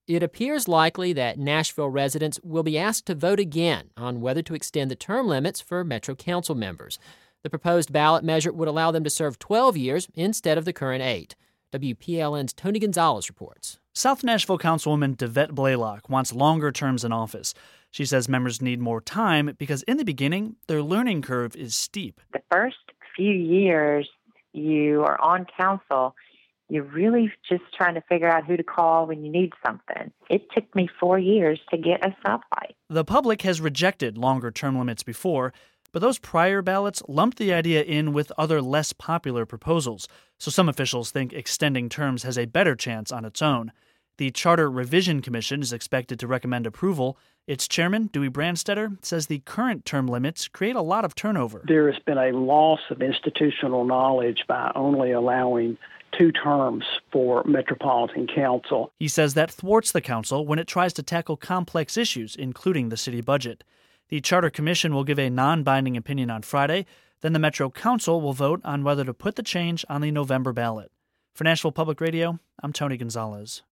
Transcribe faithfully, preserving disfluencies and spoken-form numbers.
it appears likely that Nashville residents will be asked to vote again on whether to extend the term limits for Metro Council members. The proposed ballot measure would allow them to serve twelve years instead of the current eight. W P L N's Tony Gonzalez reports. South Nashville Councilwoman DeVette Blaylock wants longer terms in office. She says members need more time because in the beginning, their learning curve is steep. The first few years you are on council, you're really just trying to figure out who to call when you need something. It took me four years to get a stoplight. The public has rejected longer term limits before, but those prior ballots lumped the idea in with other less popular proposals, so some officials think extending terms has a better chance on its own. The Charter Revision Commission is expected to recommend approval. Its chairman, Dewey Branstetter, says the current term limits create a lot of turnover. There has been a loss of institutional knowledge by only allowing two terms for Metropolitan Council. He says that thwarts the council when it tries to tackle complex issues, including the city budget. The Charter Commission will give a non-binding opinion on Friday. Then the Metro Council will vote on whether to put the change on the November ballot. For Nashville Public Radio, I'm Tony Gonzalez.